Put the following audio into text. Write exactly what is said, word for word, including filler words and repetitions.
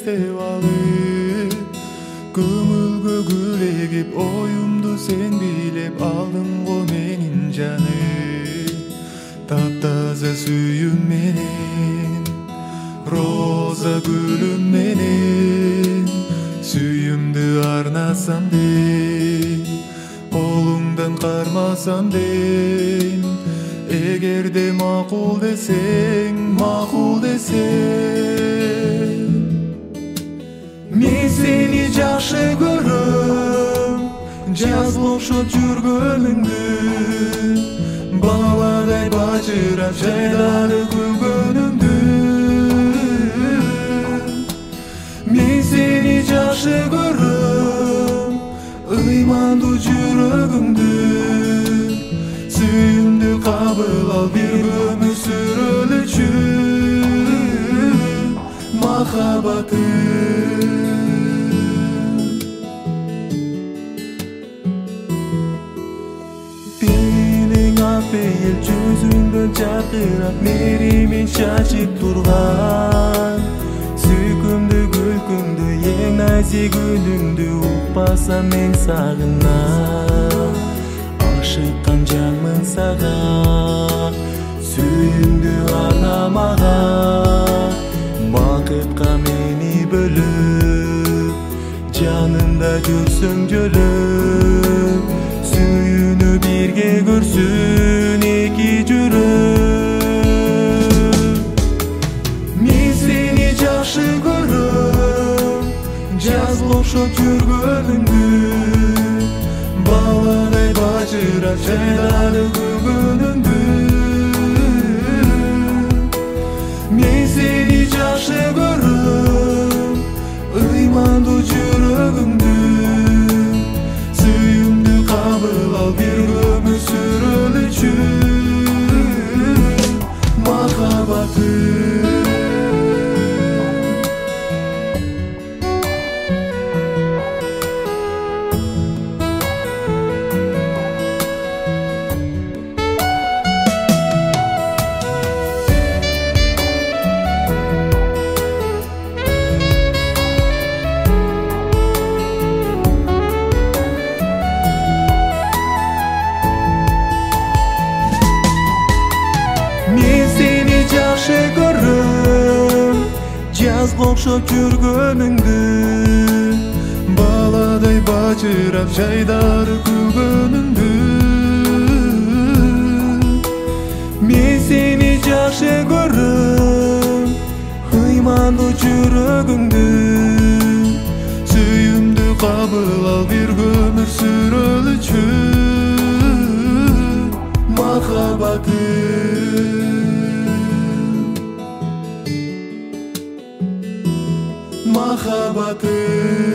елестеп алып, көңүлгө гүл эгип оюмду сен билеп алдың го менин жаным. Таптаза сүйүм менен, роза гүлүм менен, сүйүмдү арнасам дейм, колуңдан кармасам дейм. Эгерде макул десең, макул десең, мен сени жакшы көрөм, жазга окшоп жүргөнүңдү, баладай бажырап жайдары күлгөнүңдү. Мен сени жакшы көрөм, ыймандуу жүрөгүңдү, сүйүмдү кабыл ал бир өмүр сүрөлүчү махаббатым. Бийлиң апейил жүзүңдөн жакырап меримин чачып турган, сүйкүмдүү күлкүңдү эң назик үнүңдү укпасам мен сагынам. Ашыккан жанмын сага, сүйүмдү арнамага, бакытка мени бөлүп, жанымда жүрсөң жөлөп, сүйүүнү бирге көрсүн эки жүрөк. Мен сени жакшы көрөм, жазга окшоп жүргөнүңдү, баладай бажырап жайдары күлгөнүңдү. Мен сени жакшы көрөм, ыймандуу жүрөгүңдү, сүйүмдү кабыл ал бир өмүр сүрөлүчү махаббатым. Мен сени жакшы көрөм, жазга окшоп жүргөнүңдү, баладай бажырап жайдары күлгөнүңдү. Мен сени жакшы көрөм, ыймандуу жүрөгүңдү, сүйүмдү кабыл ал бир өмүр сүрөлүчү махаббатым. Махаббатым.